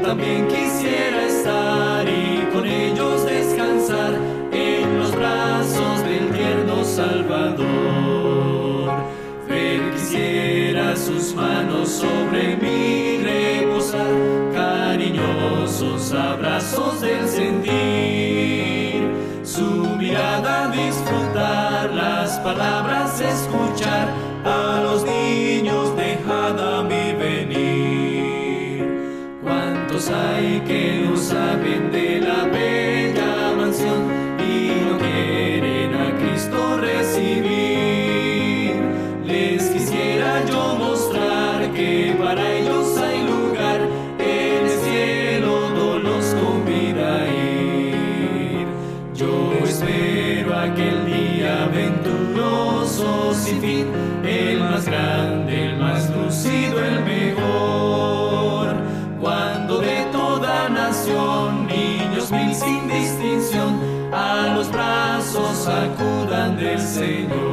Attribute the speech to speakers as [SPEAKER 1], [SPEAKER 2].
[SPEAKER 1] también quisiera estar y con ellos descansar en los brazos del tierno Salvador. Ver quisiera sus manos sobre mí reposar, cariñosos abrazos del sentir, su mirada disfrutar, las palabras escuchar, a los niños dejad a mí venir. ¿Cuántos hay que no saben de la bella mansión y no quieren a Cristo recibir? Les quisiera yo mostrar que para ellos hay lugar, en el cielo no los convida a ir. Yo espero aquel día venturoso sin fin, el más grande, el más lucido, el mejor, cuando de toda nación niños mil sin distinción a los brazos acudan del Señor.